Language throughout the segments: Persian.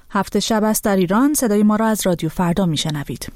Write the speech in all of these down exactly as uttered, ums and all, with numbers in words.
هفت شب است در ایران. صدای ما را از رادیو فردا میشنوید.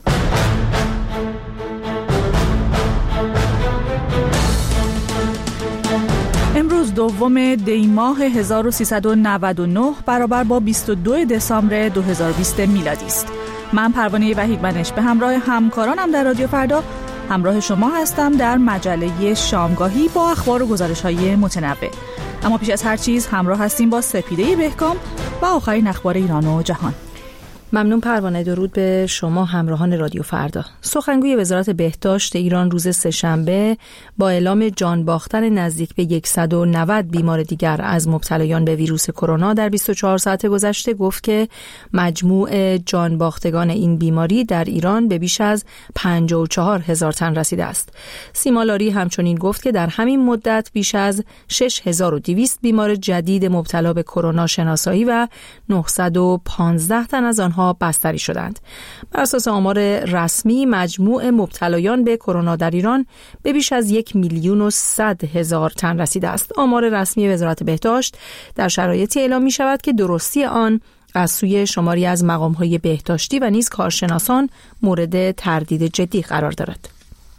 امروز دوم دی ماه هزار و سیصد و نود و نه برابر با بیست و دو دسامبر دو هزار و بیست میلادی است. من پروانه وحیدمنش به همراه همکارانم در رادیو فردا همراه شما هستم در مجله شامگاهی با اخبار و گزارش‌های متنوع. اما پیش از هر چیز همراه هستیم با سپیده بهکام و آخرین اخبار ایران و جهان. ممنون پروانه. درود به شما همراهان رادیو فردا. سخنگوی وزارت بهداشت ایران روز سه‌شنبه با اعلام جان باختن نزدیک به صد و نود بیمار دیگر از مبتلایان به ویروس کرونا در بیست و چهار ساعت گذشته گفت که مجموع جان باختگان این بیماری در ایران به بیش از پنجاه و چهار هزار تن رسیده است. سیما لاری همچنین گفت که در همین مدت بیش از شش هزار و دویست بیمار جدید مبتلا به کرونا شناسایی و نهصد و پانزده تن از آنها بستری شدند. بر اساس آمار رسمی مجموع مبتلایان به کرونا در ایران به بیش از یک میلیون و صد هزار تن رسیده است. آمار رسمی وزارت بهداشت در شرایطی اعلام می شود که درستی آن از سوی شماری از مقام‌های بهداشتی و نیز کارشناسان مورد تردید جدی قرار دارد.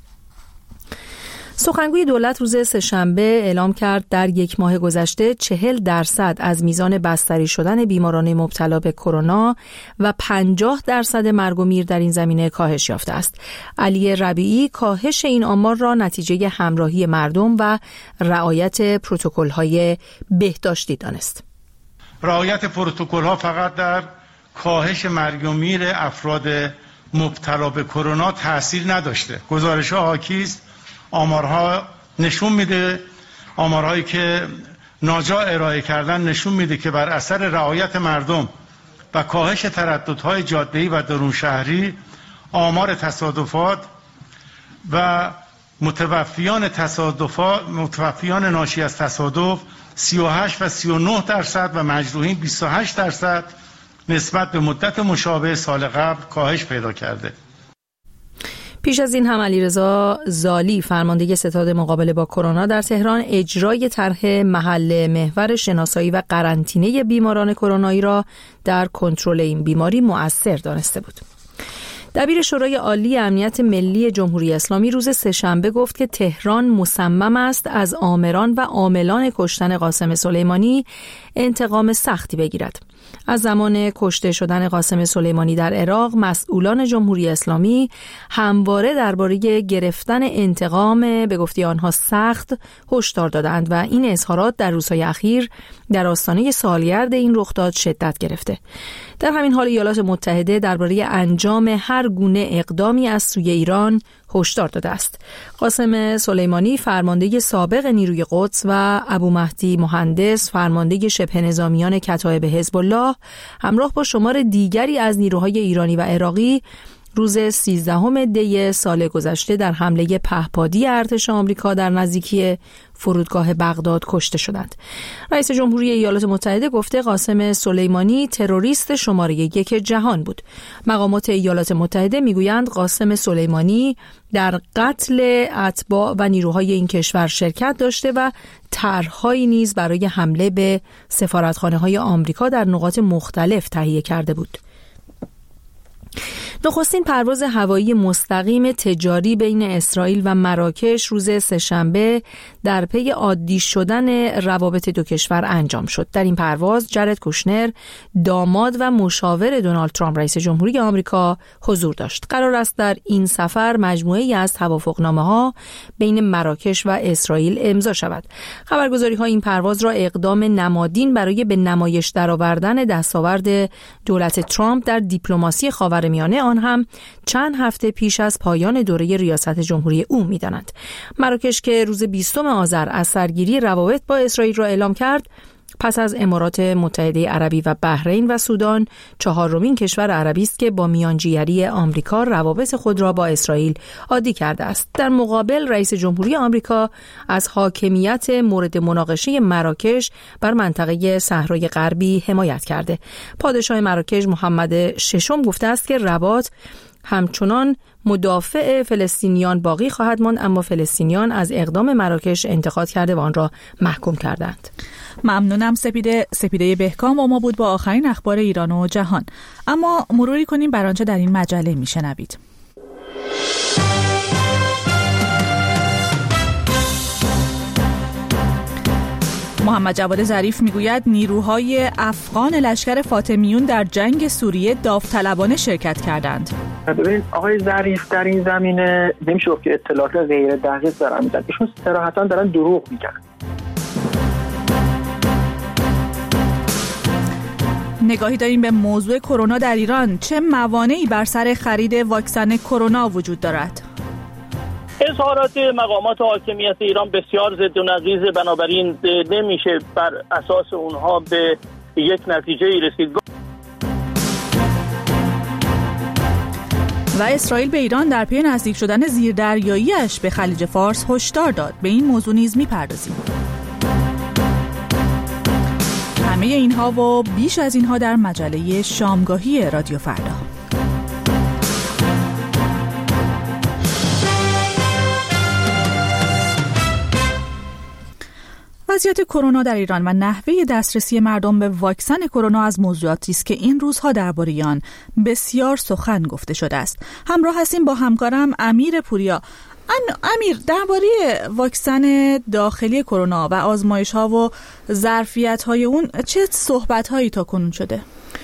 سخنگوی دولت روز سه‌شنبه اعلام کرد در یک ماه گذشته چهل درصد از میزان بستری شدن بیماران مبتلا به کرونا و پنجاه درصد مرگ و میر در این زمینه کاهش یافته است. علی ربیعی کاهش این آمار را نتیجه همراهی مردم و رعایت پروتکل‌های بهداشتی دانست. رعایت پروتکل‌ها فقط در کاهش مرگ و میر افراد مبتلا به کرونا تأثیر نداشته. گزارش‌ها حاکی است. آمارها نشون میده، آمارهایی که ناجا ارائه کردن نشون میده که بر اثر رعایت مردم و کاهش ترددهای جاده‌ای و درون شهری آمار تصادفات و متوفیان تصادفات متوفیان ناشی از تصادف سی و هشت و سی و نه درصد و مجروحین بیست و هشت درصد نسبت به مدت مشابه سال قبل کاهش پیدا کرده. پیش از این هم علیرضا زالی فرمانده ستاد مقابله با کرونا در تهران اجرای طرح محل محور شناسایی و قرنطینه بیماران کرونایی را در کنترل این بیماری مؤثر دانسته بود. دبیر شورای عالی امنیت ملی جمهوری اسلامی روز سه‌شنبه گفت که تهران مصمم است از آمران و عاملان کشتن قاسم سلیمانی انتقام سختی بگیرد. از زمان کشته شدن قاسم سلیمانی در عراق مسئولان جمهوری اسلامی همواره درباره گرفتن انتقام به گفته آنها سخت هشدار دادند و این اظهارات در روزهای اخیر در آستانه سالگرد این رخداد شدت گرفته. در همین حال ایالات متحده درباره انجام هر گونه اقدامی از سوی ایران هشدار داده است. قاسم سلیمانی فرمانده سابق نیروی قدس و ابو مهدی مهندس فرمانده شبه نظامیان کتایب حزب الله همراه با شمار دیگری از نیروهای ایرانی و عراقی روز سیزدهم دی سال گذشته در حمله پهپادی ارتش آمریکا در نزدیکی فرودگاه بغداد کشته شدند. رئیس جمهوری ایالات متحده گفته قاسم سلیمانی تروریست شماره یک جهان بود. مقامات ایالات متحده میگویند قاسم سلیمانی در قتل اتباع و نیروهای این کشور شرکت داشته و طرح‌هایی نیز برای حمله به سفارتخانه‌های آمریکا در نقاط مختلف تهیه کرده بود. نخستین پرواز هوایی مستقیم تجاری بین اسرائیل و مراکش روز سه‌شنبه در پی عادی شدن روابط دو کشور انجام شد. در این پرواز جرد کوشنر داماد و مشاور دونالد ترامپ رئیس جمهوری آمریکا حضور داشت. قرار است در این سفر مجموعه‌ای از توافقنامه‌ها بین مراکش و اسرائیل امضا شود. خبرگزاری‌ها این پرواز را اقدام نمادین برای به نمایش درآوردن دستاورد دولت ترامپ در دیپلماسی خاورمیانه آن هم چند هفته پیش از پایان دوره ریاست جمهوری او می‌دانند. مراکش که روز بیستم آذر از سرگیری روابط با اسرائیل را اعلام کرد، پس از امارات متحده عربی و بحرین و سودان چهارمین کشور عربی است که با میانجیگری آمریکا روابط خود را با اسرائیل عادی کرده است. در مقابل رئیس جمهوری آمریکا از حاکمیت مورد مناقشه مراکش بر منطقه صحرای غربی حمایت کرده. پادشاه مراکش محمد ششم گفته است که رباط همچنان مدافع فلسطینیان باقی خواهد ماند، اما فلسطینیان از اقدام مراکش انتقاد کرده و آن را محکوم کردند. ممنونم سپیده. سپیده بهکام با ما بود با آخرین اخبار ایران و جهان. اما مروری کنیم بر آنچه در این مجله میشنوید. محمد جواد ظریف میگوید نیروهای افغان لشکر فاطمیون در جنگ سوریه داوطلبانه شرکت کردند. ببینید آقای ظریف در این زمینه نمیشه گفت که اطلاعات غیر دقیق دارن میدن، ایشون صراحتاً دارن دروغ میگن. نگاهی داریم به موضوع کرونا در ایران. چه موانعی بر سر خرید واکسن کرونا وجود دارد؟ اظهارات مقامات حاکمیت ایران بسیار ضد و نقیض، بنابراین نمیشه بر اساس اونها به یک نتیجه رسید. و اسرائیل به ایران در پی نزدیک شدن زیردریایی‌اش به خلیج فارس هشدار داد. به این موضوع نیز می‌پردازیم. همه اینها و بیش از اینها در مجله شامگاهی رادیو فردا. وضعیت کرونا در ایران و نحوه دسترسی مردم به واکسن کرونا از موضوعاتی است که این روزها درباره آن بسیار سخن گفته شده است. همراه هستیم با همکارم امیر پوریا. امیر، درباره واکسن داخلی کرونا و آزمایش‌ها و ظرفیت‌های اون چه صحبت‌هایی تا کنون شده؟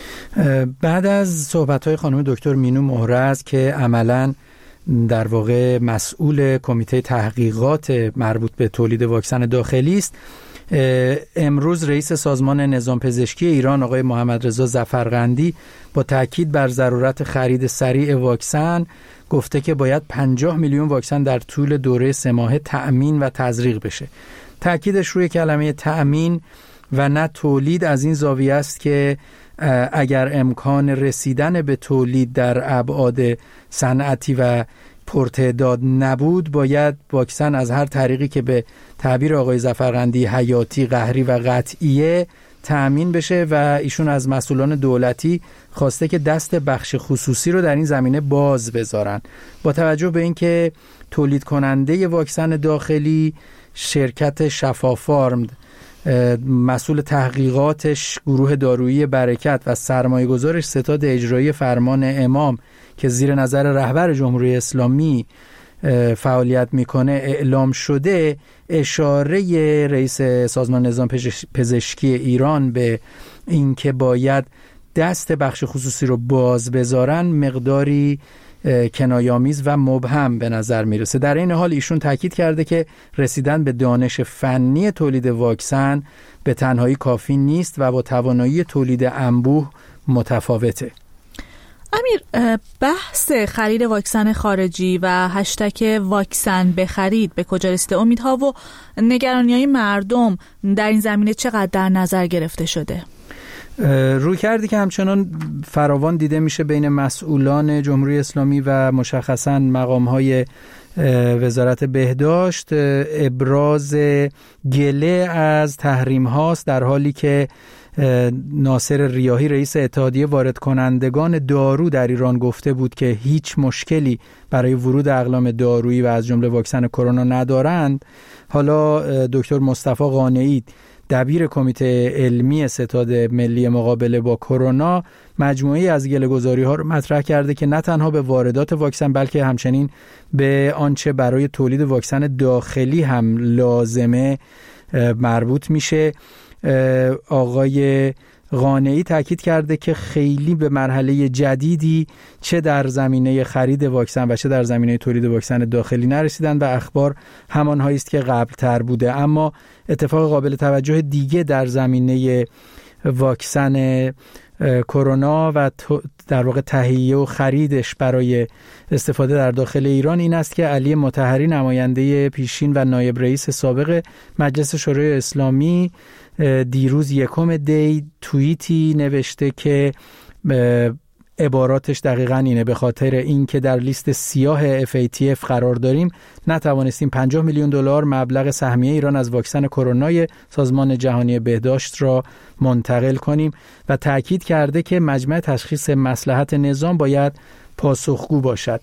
بعد از صحبت‌های خانم دکتر مینو مهرز که عملاً در واقع مسئول کمیته تحقیقات مربوط به تولید واکسن داخلی است، امروز رئیس سازمان نظام پزشکی ایران آقای محمد رضا ظفرقندی با تاکید بر ضرورت خرید سریع واکسن گفته که باید پنجاه میلیون واکسن در طول دوره سه ماهه تأمین و تزریق بشه. تاکیدش روی کلمه تأمین و نه تولید از این زاویه است که اگر امکان رسیدن به تولید در ابعاد صنعتی و پرتعداد نبود، باید واکسن از هر طریقی که به تعبیر آقای ظفرقندی حیاتی، قهری و قطعیه تأمین بشه و ایشون از مسئولان دولتی خواسته که دست بخش خصوصی رو در این زمینه باز بذارن. با توجه به اینکه تولید کننده واکسن داخلی شرکت شفافارم، مسئول تحقیقاتش گروه دارویی برکت و سرمایه گذارش ستاد اجرایی فرمان امام که زیر نظر رهبر جمهوری اسلامی فعالیت میکنه اعلام شده، اشاره رئیس سازمان نظام پزشکی ایران به این که باید دست بخش خصوصی رو باز بذارن مقداری کنایه‌آمیز و مبهم به نظر میرسه. در این حال ایشون تاکید کرده که رسیدن به دانش فنی تولید واکسن به تنهایی کافی نیست و با توانایی تولید انبوه متفاوته. امیر، بحث خرید واکسن خارجی و هشتگ واکسن بخرید به کجا رسیده؟ امیدها و نگرانی‌های مردم در این زمینه چقدر در نظر گرفته شده؟ روی کردی که همچنان فراوان دیده میشه بین مسئولان جمهوری اسلامی و مشخصاً مقام‌های وزارت بهداشت ابراز گله از تحریم هاست، در حالی که ناصر ریاحی رئیس اتحادیه وارد کنندگان دارو در ایران گفته بود که هیچ مشکلی برای ورود اقلام دارویی و از جمله واکسن کرونا ندارند. حالا دکتر مصطفی قانعی دبیر کمیته علمی ستاد ملی مقابله با کرونا مجموعه‌ای از گله‌گزاری‌ها رو مطرح کرده که نه تنها به واردات واکسن بلکه همچنین به آنچه برای تولید واکسن داخلی هم لازمه مربوط میشه. آقای قانعی تاکید کرده که خیلی به مرحله جدیدی چه در زمینه خرید واکسن و چه در زمینه تولید واکسن داخلی نرسیدن و اخبار همانهایی است که قبل تر بوده. اما اتفاق قابل توجه دیگه در زمینه واکسن کرونا و در واقع تهیه و خریدش برای استفاده در داخل ایران این است که علی مطهری نماینده پیشین و نایب رئیس سابق مجلس شورای اسلامی دیروز یکم دی توییتی نوشته که عباراتش دقیقاً اینه: به خاطر این که در لیست سیاه اف ای تی اف قرار داریم نتوانستیم پنجاه میلیون دلار مبلغ سهمیه ایران از واکسن کرونای سازمان جهانی بهداشت را منتقل کنیم و تاکید کرده که مجمع تشخیص مصلحت نظام باید پاسخگو باشد.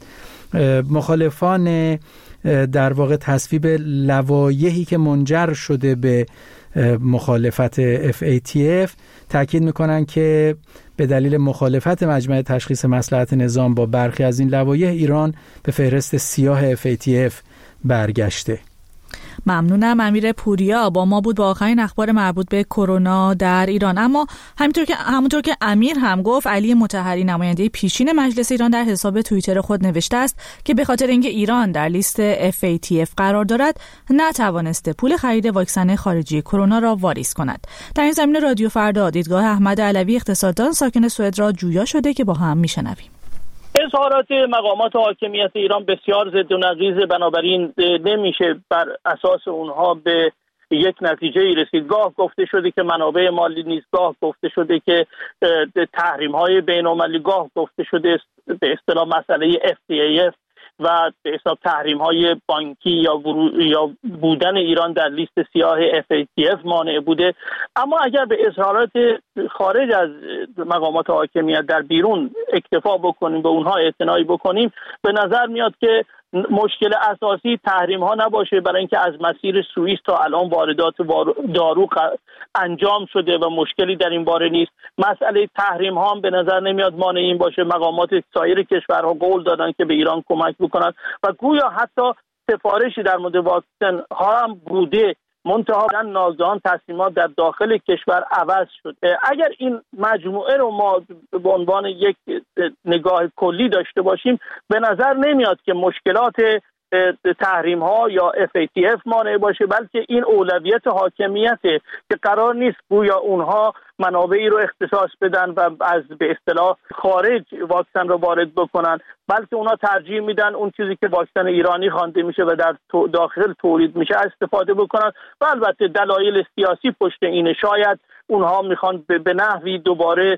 مخالفان در واقع تصویب لوایحی که منجر شده به مخالفت اف ای تی اف تاکید میکنن که به دلیل مخالفت مجمع تشخیص مصلحت نظام با برخی از این لوایح ایران به فهرست سیاه اف ای تی اف برگشته. ممنونم. امیر پوریا با ما بود با آخرین اخبار مربوط به کرونا در ایران. اما همونطور که همونطور که امیر هم گفت، علی مطهری نماینده پیشین مجلس ایران در حساب توییتر خود نوشته است که به خاطر اینکه ایران در لیست اف ای تی اف قرار دارد نتوانسته پول خرید واکسن خارجی کرونا را واریز کند. در این زمینه رادیو فردا دیدگاه احمد علوی اقتصاددان ساکن سوئد را جویا شده که با هم میشنویم. اظهارات مقامات حاکمیت ایران بسیار ضد و نقیض، بنابراین نمیشه بر اساس اونها به یک نتیجه ای رسید. گاه گفته شده که منابع مالی نیست، گاه گفته شده که تحریم های بین المللی، گاه گفته شده به اصطلاح مسئله اف تی ای اف و به حساب تحریم های بانکی یا ورو... یا بودن ایران در لیست سیاه اف ای تی اف مانع بوده. اما اگر به اظهارات خارج از مقامات حاکمیت در بیرون اکتفا بکنیم، به اونها اعتنایی بکنیم، به نظر میاد که مشکل اساسی تحریم ها نباشه، برای اینکه از مسیر سوئیس تا الان واردات دارو انجام شده و مشکلی در این باره نیست. مسئله تحریم ها هم به نظر نمیاد مانع این باشه. مقامات سایر کشورها قول دادن که به ایران کمک بکنن و گویا حتی سفارشی در مورد واکسن ها هم بوده، منتها ناگهان تصمیمات در داخل کشور عوض شد. اگر این مجموعه رو ما به عنوان یک نگاه کلی داشته باشیم، به نظر نمیاد که مشکلات تحریم ها یا اف ای تی اف مانع باشه، بلکه این اولویت حاکمیته که قرار نیست گویا اونها منابعی رو اختصاص بدن و از به اصطلاح خارج واکسن رو وارد بکنن، بلکه اونا ترجیح میدن اون چیزی که واکسن ایرانی خوانده میشه و در داخل تولید میشه استفاده بکنن. و البته دلایل سیاسی پشت اینه، شاید اونها میخوان به نحوی دوباره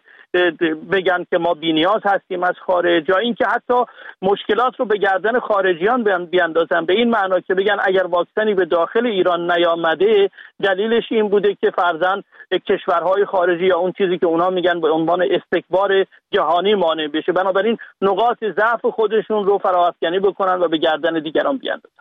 بگن که ما بی‌نیاز هستیم از خارج، یا اینکه حتی مشکلات رو به گردن خارجیان بیاندازن، به این معنا که بگن اگر واکسنی به داخل ایران نیامده دلیلش این بوده که فرضاً کشورهای خارجی یا اون چیزی که اونها میگن به عنوان استکبار جهانی مانع بشه، بنابراین نقاط ضعف خودشون رو فراافکنی بکنن و به گردن دیگران بیاندازن.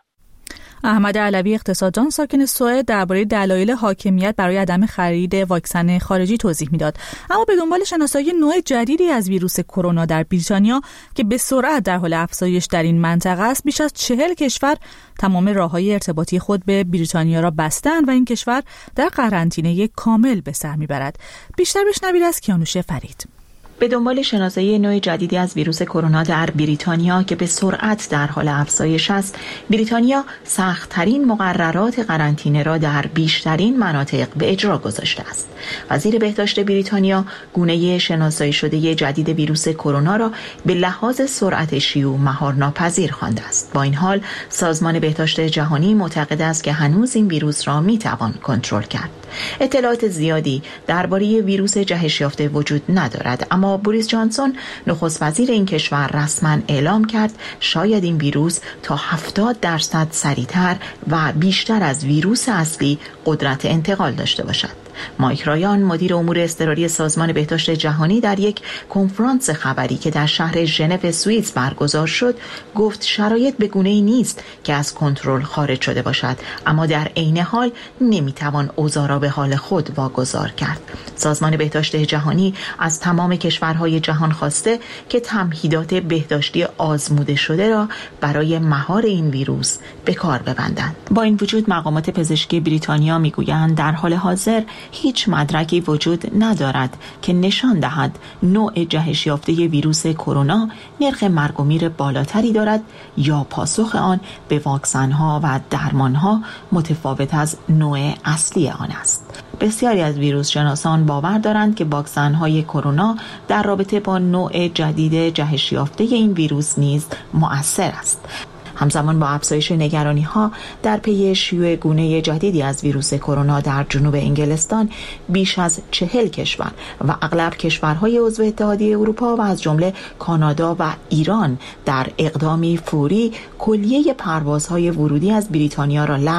احمد علوی اقتصاددان ساکن سوئد درباره دلایل حاکمیت برای عدم خرید واکسن خارجی توضیح میداد. اما به دنبال شناسایی نوع جدیدی از ویروس کرونا در بریتانیا که به سرعت در حال افزایش در این منطقه است، بیش از چهل کشور تمام راههای ارتباطی خود به بریتانیا را بستند و این کشور در قرنطینه کامل به سر میبرد. بیشتر بشنوید از کیانوش فرید. به دنبال شناسایی نوع جدیدی از ویروس کرونا در بریتانیا که به سرعت در حال افزایش است، بریتانیا سخت‌ترین مقررات قرنطینه را در بیشترین مناطق به اجرا گذاشته است. وزیر بهداشت بریتانیا گونه شناسایی شده جدید ویروس کرونا را به لحاظ سرعت شیوع مهارناپذیر خوانده است. با این حال سازمان بهداشت جهانی معتقد است که هنوز این ویروس را میتوان کنترل کرد. اطلاعات زیادی درباره ویروس جهش یافته وجود ندارد، اما بوریس جانسون نخست وزیر این کشور رسما اعلام کرد شاید این ویروس تا هفتاد درصد سریعتر و بیشتر از ویروس اصلی قدرت انتقال داشته باشد. مایک رایان مدیر امور اضطراری سازمان بهداشت جهانی در یک کنفرانس خبری که در شهر ژنو سوئیس برگزار شد گفت شرایط به گونه‌ای نیست که از کنترل خارج شده باشد، اما در عین حال نمیتوان اوضاع را به حال خود واگذار کرد. سازمان بهداشت جهانی از تمام کشورهای جهان خواسته که تمهیدات بهداشتی آزموده شده را برای مهار این ویروس به کار ببندند. با این وجود مقامات پزشکی بریتانیا میگویند در حال حاضر هیچ مدرکی وجود ندارد که نشان دهد نوع جهش یافته ویروس کرونا نرخ مرگ و میر بالاتری دارد یا پاسخ آن به واکسن‌ها و درمان‌ها متفاوت از نوع اصلی آن است. بسیاری از ویروس شناسان باور دارند که واکسن‌های کرونا در رابطه با نوع جدید جهش یافته این ویروس نیز مؤثر است. همزمان با افزایش نگرانی‌ها در پی شیوع گونه جدیدی از ویروس کرونا در جنوب انگلستان، بیش از چهل کشور و اغلب کشورهای عضو اتحادیه اروپا و از جمله کانادا و ایران در اقدامی فوری کلیه پروازهای ورودی از بریتانیا را لغو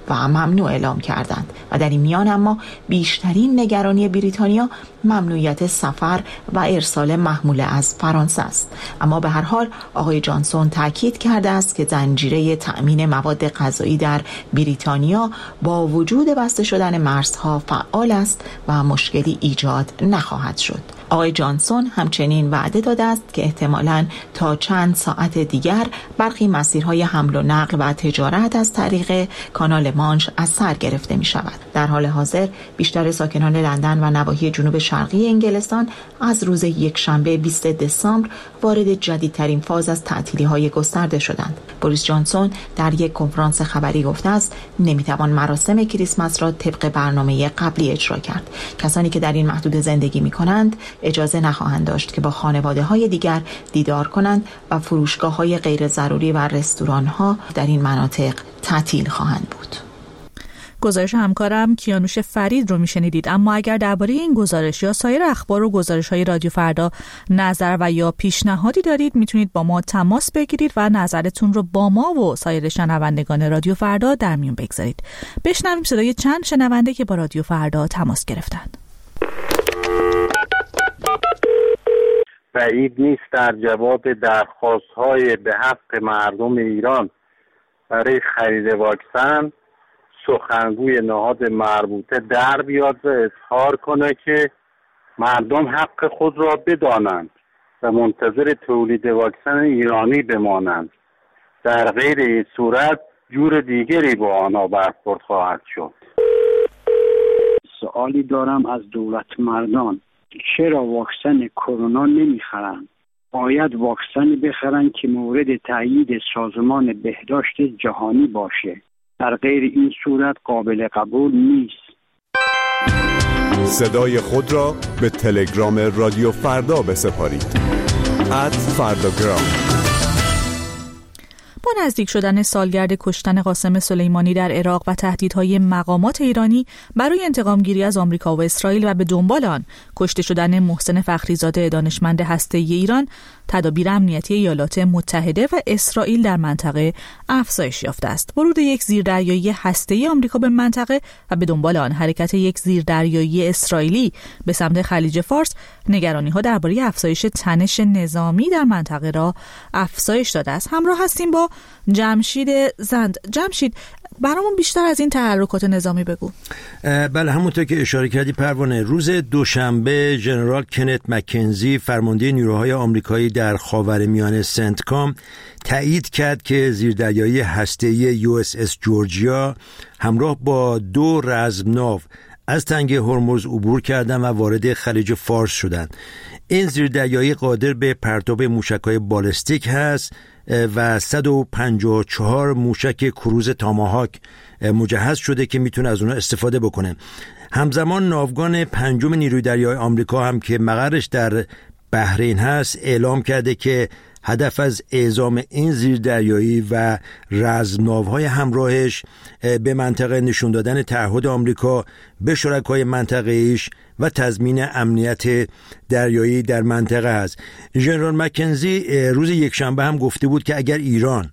و ممنوع اعلام کردند و در این میان اما بیشترین نگرانی بریتانیا ممنوعیت سفر و ارسال محموله از فرانسه است. اما به هر حال آقای جانسون تاکید کرده است که زنجیره تأمین مواد غذایی در بریتانیا با وجود بسته شدن مرزها فعال است و مشکلی ایجاد نخواهد شد. آقای جانسون همچنین وعده داده است که احتمالاً تا چند ساعت دیگر برخی مسیرهای حمل و نقل و تجارت از طریق کانال مانش از سر گرفته می شود. در حال حاضر بیشتر ساکنان لندن و نواحی جنوب شرقی انگلستان از روز یکشنبه بیست دسامبر وارد جدیدترین فاز از تعطیلی‌های گسترده شدند. بوریس جانسون در یک کنفرانس خبری گفته است نمیتوان مراسم کریسمس را طبق برنامه قبلی اجرا کرد. کسانی که در این محدوده زندگی می‌کنند اجازه نخواهند داشت که با خانواده‌های دیگر دیدار کنند و فروشگاه‌های غیر ضروری و رستوران‌ها در این مناطق تعطیل خواهند بود. گزارش همکارم کیانوش فرید رو میشنیدید. اما اگر درباره این گزارش یا سایر اخبار و گزارش‌های رادیو فردا نظر و یا پیشنهادی دارید میتونید با ما تماس بگیرید و نظرتون رو با ما و سایر شنوندگان رادیو فردا در میون بگذارید. بشنویم صدای چند شنونده که با رادیو فردا تماس گرفتند. بعید نیست در جواب درخواست‌های به حق مردم ایران برای خرید واکسن سخنگوی نهاد مربوطه در بیاد و اظهار کنه که مردم حق خود را بدانند و منتظر تولید واکسن ایرانی بمانند. در غیر این صورت جور دیگری با آنها برخورد خواهد شد. سوالی دارم از دولت مردان، چرا واکسن کرونا نمیخرند؟ باید واکسنی بخرند که مورد تایید سازمان بهداشت جهانی باشه. در غیر این صورت قابل قبول نیست. صدای خود را به تلگرام رادیو فردا بسپارید. ات فرداگرام. با نزدیک شدن سالگرد کشتن قاسم سلیمانی در عراق و تهدیدهای مقامات ایرانی برای انتقامگیری از آمریکا و اسرائیل و به دنبال آن کشته شدن محسن فخریزاده دانشمند هسته‌ای ایران، تدابیر امنیتی ایالات متحده و اسرائیل در منطقه افزایش یافته است. ورود یک زیردریایی هسته‌ای آمریکا به منطقه و به دنبال آن حرکت یک زیردریایی اسرائیلی به سمت خلیج فارس نگرانی‌ها درباره افزایش تنش نظامی در منطقه را افزایش داده است. همراه هستیم با جمشید زند. جمشید، برامون بیشتر از این تحرکات نظامی بگو. بله، همونطور که اشاره کردی پروانه، روز دوشنبه ژنرال کنت مکنزی فرمانده نیروهای آمریکایی در خاورمیانه سنتکام تایید کرد که زیردریایی هسته‌ای یو اس اس جورجیا همراه با دو رزمناو از تنگه هرمز عبور کردند و وارد خلیج فارس شدند. این زیردریایی قادر به پرتاب موشک‌های بالستیک هست و صد و پنجاه و چهار موشک کروز تاماهاک مجهز شده که میتونه از اونها استفاده بکنه. همزمان ناوگان پنجم نیروی دریایی آمریکا هم که مقرش در بحرین هست اعلام کرده که هدف از اعزام این زیردریایی و رزمناوهای همراهش به منطقه نشون دادن تعهد آمریکا به شرکای منطقه‌ایش و تضمین امنیت دریایی در منطقه است. ژنرال مکنزی روز یکشنبه هم گفته بود که اگر ایران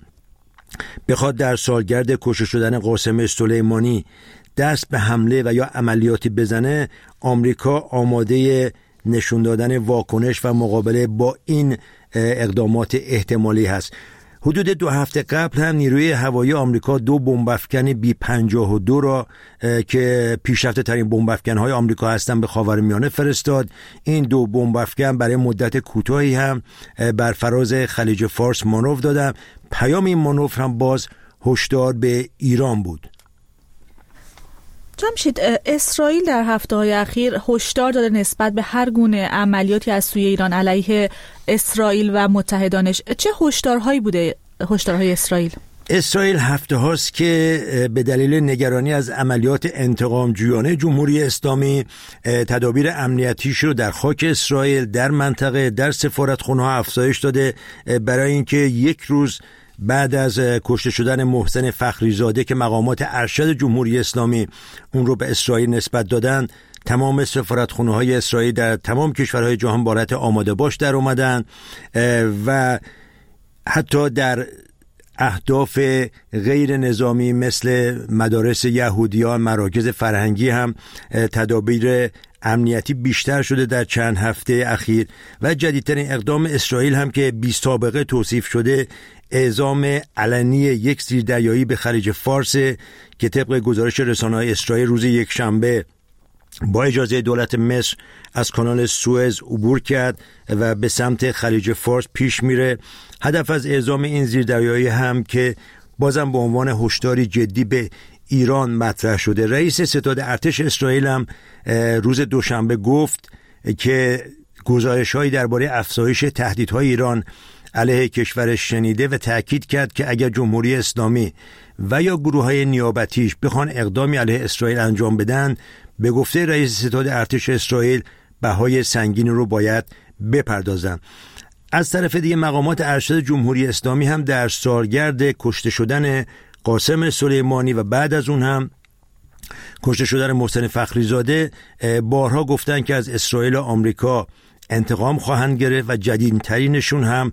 بخواد در سالگرد کشته شدن قاسم سلیمانی دست به حمله و یا عملیاتی بزنه، آمریکا آماده نشون دادن واکنش و مقابله با این اقدامات احتمالی هست. حدود دو هفته قبل هم نیروی هوایی آمریکا دو بمب‌افکن بی پنجاه و دو را که پیشرفته ترین بمب‌افکن‌های آمریکا هستند به خاورمیانه فرستاد. این دو بمب‌افکن برای مدت کوتاهی هم بر فراز خلیج فارس مانور دادند. پیام این مانور هم باز هشدار به ایران بود. جمشید، اسرائیل در هفته‌های اخیر هشدار داده نسبت به هر گونه عملیاتی از سوی ایران علیه اسرائیل و متحدانش. چه هشدارهایی بوده هشدارهای اسرائیل؟ اسرائیل هفته هاست که به دلیل نگرانی از عملیات انتقام جویانه جمهوری اسلامی تدابیر امنیتیش رو در خاک اسرائیل، در منطقه، در سفارتخانه ها افزایش داده برای اینکه یک روز بعد از کشته شدن محسن فخریزاده که مقامات ارشد جمهوری اسلامی اون رو به اسرائیل نسبت دادن، تمام سفارتخانه های اسرائیل در تمام کشورهای جهان بارت آماده باش در اومدن و حتی در اهداف غیر نظامی مثل مدارس یهودیان، مراکز فرهنگی هم تدابیر امنیتی بیشتر شده در چند هفته اخیر و جدیدترین اقدام اسرائیل هم که بی سابقه توصیف شده اعزام علنی یک زیردریایی به خلیج فارس که طبق گزارش رسانه‌های اسرائیل روز یک شنبه با اجازه دولت مصر از کانال سوئز عبور کرد و به سمت خلیج فارس پیش میره. هدف از اعزام این زیردریایی هم که بازم به عنوان هشداری جدی به ایران مطرح شده. رئیس ستاد ارتش اسرائیل هم روز دوشنبه گفت که گزارش‌هایی درباره افزایش تهدیدهای ایران علیه کشورش شنیده و تأکید کرد که اگر جمهوری اسلامی و یا گروه‌های نیابتیش بخوان اقدامی علیه اسرائیل انجام بدن، به گفته رئیس ستاد ارتش اسرائیل بهای سنگین رو باید بپردازن. از طرف دیگه مقامات ارشد جمهوری اسلامی هم در سالگرد کشته شدن قاسم سلیمانی و بعد از اون هم کشته شدن محسن فخریزاده بارها گفتن که از اسرائیل و آمریکا انتقام خواهند گرفت و جدیدترینشون هم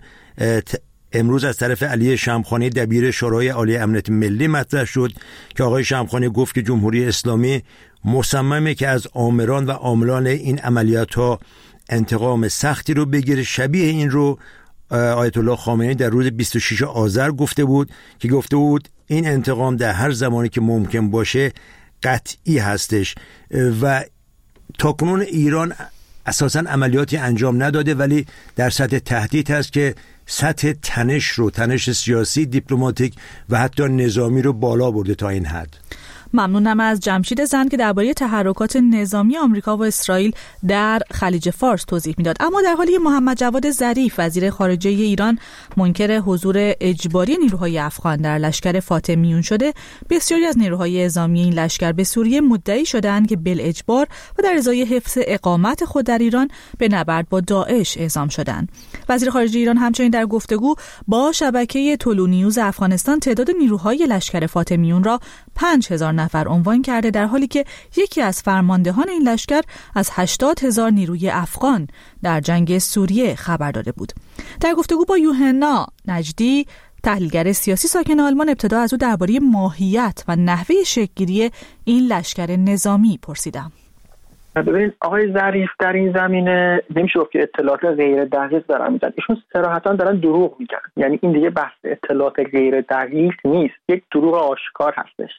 امروز از طرف علی شمخانی دبیر شورای عالی امنیت ملی مطرح شد که آقای شمخانی گفت که جمهوری اسلامی مصممه که از آمران و عاملان این عملیات ها انتقام سختی رو بگیره. شبیه این رو آیت الله خامنه‌ای در روز بیست و ششم آذر گفته بود که گفته بود این انتقام در هر زمانی که ممکن باشه قطعی هستش و تاکنون ایران اساساً عملیاتی انجام نداده ولی در سطح تهدید هست که سطح تنش رو تنش سیاسی، دیپلماتیک و حتی نظامی رو بالا برده تا این حد. ممنونم از جمشید زند که درباره تحرکات نظامی آمریکا و اسرائیل در خلیج فارس توضیح میداد. اما در حالی محمد جواد ظریف وزیر خارجه ایران منکر حضور اجباری نیروهای افغان در لشکر فاطمیون شده، بسیاری از نیروهای اعزامی این لشکر به سوریه مدعی شدند که بالاجبار و در ازای حفظ اقامت خود در ایران به نبرد با داعش اعزام شدند. وزیر خارجه ایران همچنین در گفتگو با شبکه تولو نیوز افغانستان تعداد نیروهای لشکر فاطمیون را پنج هزار نفر عنوان کرده، در حالی که یکی از فرماندهان این لشکر از هشتاد هزار نیروی افغان در جنگ سوریه خبر داده بود. در گفتگو با یوحنا نجدی تحلیلگر سیاسی ساکن آلمان ابتدا از او درباره ماهیت و نحوه شکل‌گیری این لشکر نظامی پرسیدم. ببینید آقای ظریف در این زمینه نمیشه گفت که اطلاعات غیر دقیق دارن میدن، ایشون صراحتاً دارن دروغ میگن. یعنی این دیگه بحث اطلاعات غیر دقیق نیست، یک دروغ آشکار هستش.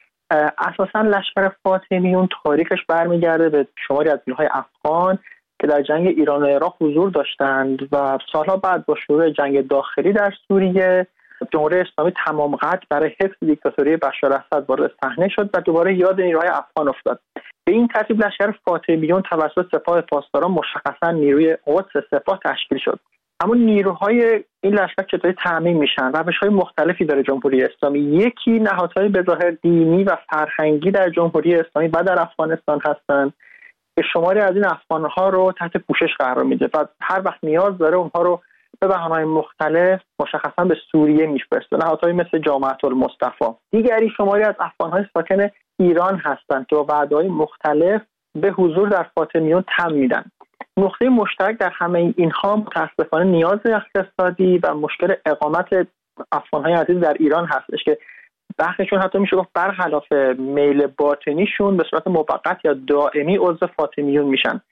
اساساً لشکر فاطمیون تاریخش برمیگرده به شماری از نیروهای افغان که در جنگ ایران و عراق حضور داشتند و سالها بعد با شروع جنگ داخلی در سوریه جمهوری اسلامی تمام قد برای حفظ دیکتاتوری بشار اسد وارد صحنه شد و دوباره یاد نیروهای افغان افتاد. به این ترتیب لشکر فاطمیون توسط سپاه پاسداران مشخصاً نیروی قدس سپاه تشکیل شد. اما نیروهای این لشکر چطوری تامین میشن؟ روش‌های مختلفی داره جمهوری اسلامی. یکی نهادهای به ظاهر دینی و فرهنگی در جمهوری اسلامی و در افغانستان هستند که شماری از این افغان‌ها رو تحت پوشش قرار میده و هر وقت نیاز داره اونها رو به بهانه‌های مختلف مشخصاً به سوریه میفرسته. نهادهای مثل جامعه المصطفی. دیگری شماری از افغان‌های ساکن ایران هستند که با وعده‌های مختلف به حضور در فاطمیون تم میدن. نقطه مشترک در همه اینها متاسفانه نیاز اقتصادی و مشکل اقامت افغان‌های عزیز در ایران هستش که بخششون حتی میشه گفت برخلاف میل باطنیشون به صورت موقت یا دائمی عضو فاطمیون میشن.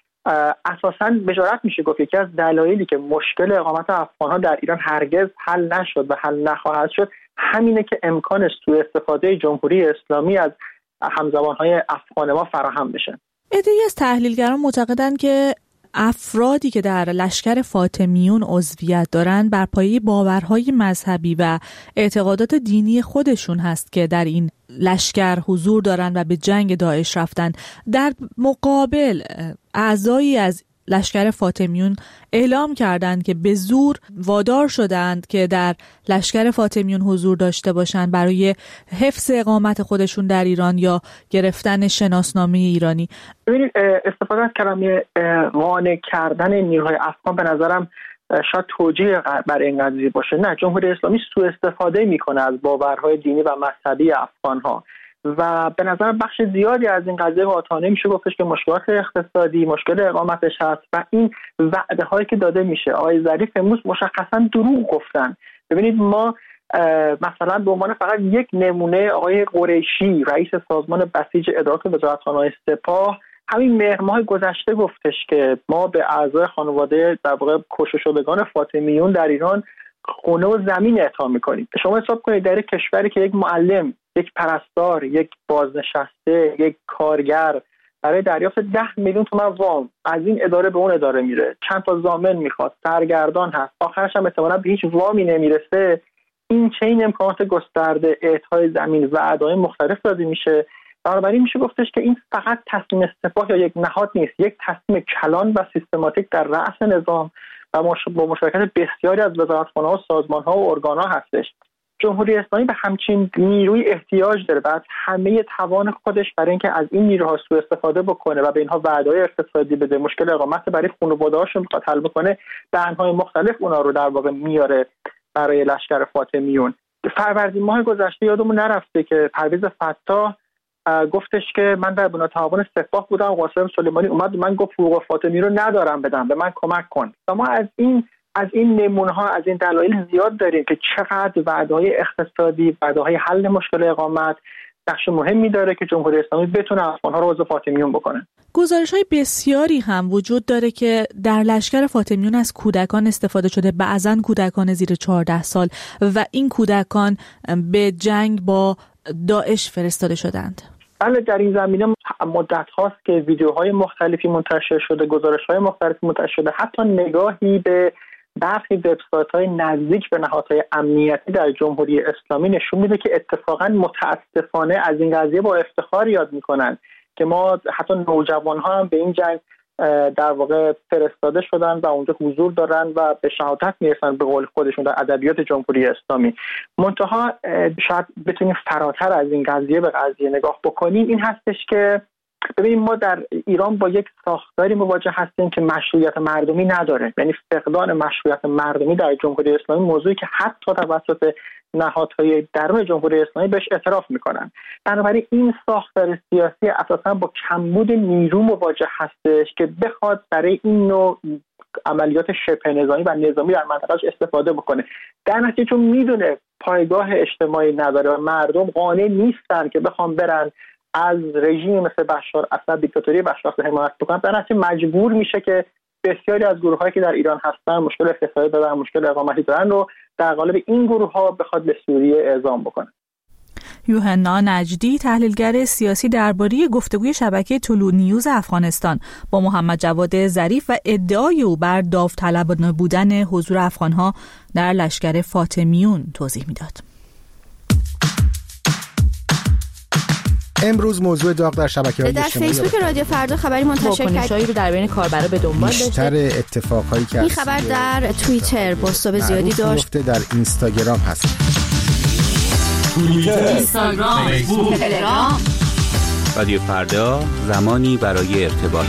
اساساً بجارت میشه گفت یکی از دلایلی که مشکل اقامت افغان‌ها در ایران هرگز حل نشد و حل نخواهد شد همینه که امکان سوء استفاده جمهوری اسلامی از همزبان‌های افغان ما فراهم بشه. عده‌ای از تحلیلگران معتقدند که افرادی که در لشکر فاطمیون عضویت دارند بر پایه باورهای مذهبی و اعتقادات دینی خودشون هست که در این لشکر حضور دارند و به جنگ داعش رفتند. در مقابل اعضایی از لشکر فاطمیون اعلام کردند که به زور وادار شدند که در لشکر فاطمیون حضور داشته باشند برای حفظ اقامت خودشون در ایران یا گرفتن شناسنامه ایرانی. ببینید استفاده از کلمه قانع کردن نیروهای افغان به نظرم شاید توجیه بر این قضیه باشه. نه، جمهوری اسلامی سوء استفاده میکنه از باورهای دینی و مذهبی افغان‌ها و به نظر بخش زیادی از این قضیه قاطعانه میشه گفتش که مشکلات اقتصادی، مشکل اقامتش هست و این وعده هایی که داده میشه. آقای ظریف امروز مشخصا دروغ گفتن. ببینید ما مثلا به عنوان فقط یک نمونه آقای قریشی رئیس سازمان بسیج ادارات وزارتخانه‌های سپاه همین مهر ماه گذشته گفتش که ما به اعضای خانواده در واقع کشته شدگان فاطمیون در ایران خونه و زمین اعطا می‌کنیم. شما حساب کنید در کشوری که یک معلم، یک پرستار، یک بازنشسته، یک کارگر برای دریافت ده میلیون تومان وام از این اداره به اون اداره میره، چند تا ضامن میخواد، سرگردان هست، آخرش هم احتمالاً به هیچ وامی نمیرسه، این چه این امکانات گسترده اعطای زمین و اعضای مختلف داده میشه. بنابراین میشه گفتش که این فقط تصمیم سپاه یا یک نهاد نیست، یک تصمیم کلان و سیستماتیک در رأس نظام و با مشارکت بسیاری از وزارتخانه‌ها و سازمان‌ها و ارگان‌ها هستش. جمهوری اسلامی به همچین نیروی احتیاج داره، بعد همه توان خودش برای اینکه از این نیروها سوء استفاده بکنه و به اینها وعده‌های اقتصادی بده، مشکل اقامت برای خانواده‌هاشون می‌خواد حل بکنه، به انواع مختلف اونا رو در واقع میاره برای لشکر فاطمیون. فروردین ماه گذشته یادمون نرفته که پرویز فتاح گفتش که من در بنا تعاون سپاه بودم، قاسم سلیمانی اومد من گفت حقوق فاطمی رو ندارم بدم، به من کمک کن. ما از این از این نمونه‌ها، از این دلایل زیاد داریم که چقدر وعده‌های اقتصادی، وعده‌های حل مشکل اقامت نقش مهمی داره که جمهوری اسلامی بتونه افغان‌ها رو عضو فاطمیون بکنه. گزارش‌های بسیاری هم وجود داره که در لشکر فاطمیون از کودکان استفاده شده، بعضاً کودکان زیر چهارده سال، و این کودکان به جنگ با داعش فرستاده شدند. بله، در این زمینه مدت هاست که ویدیوهای مختلفی منتشر شده، گزارش‌های مختلفی منتشر شده، حتی نگاهی به برخی وبسایت‌های نزدیک به نهادهای امنیتی در جمهوری اسلامی نشون میده که اتفاقاً متاسفانه از این قضیه با افتخار یاد میکنن که ما حتی نوجوان‌ها هم به این جنگ در واقع فرستاده شدن و اونجا حضور دارن و به شهادت میرسن به قول خودشون در ادبیات جمهوری اسلامی. منتها شاید بتونیم فراتر از این قضیه به قضیه نگاه بکنیم، این هستش که ببینیم ما در ایران با یک ساختاری مواجه هستیم که مشروعیت مردمی نداره، یعنی فقدان مشروعیت مردمی در جمهوری اسلامی موضوعی که حتی توسط نهادهای درون جمهوری اسلامی بهش اعتراف میکنن. بنابراین این ساختار سیاسی اساسا با کمبود نیرو مواجه هستش که بخواد برای این نوع عملیات شبه نظامی و نظامی در منطقهش استفاده بکنه. در نتیجه چون میدونه پایگاه اجتماعی نداره و مردم قانع نیستن که بخوام برن از رژیم مثل بشار اسد، دیکتاتوری بشار اسد حمایت بکنن، در نتیجه مجبور میشه که بسیاری از گروه‌هایی که در ایران هستن مشکل اقتصادی دارن، مشکل اقامتی دارن رو در قالب این گروه‌ها بخواد به سوریه اعزام بکنه. یوحنا نجدی، تحلیلگر سیاسی، درباره گفتگوی شبکه طلوع نیوز افغانستان با محمد جواد ظریف و ادعای او بر داوطلبانه بودن حضور افغان‌ها در لشکر فاطمیون توضیح میداد. امروز موضوع داغ در شبکه‌های اجتماعی در فیسبوک رادیو فردا خبری منتشر کرد رو در بین کاربرا به دنبال داشته. بیشتر اتفاقایی که این خبر در توییتر پست‌های زیادی داشت، در اینستاگرام هست. توییتر، اینستاگرام، فیسبوک، تلگرام. رادیو فردا، زمانی برای ارتباط.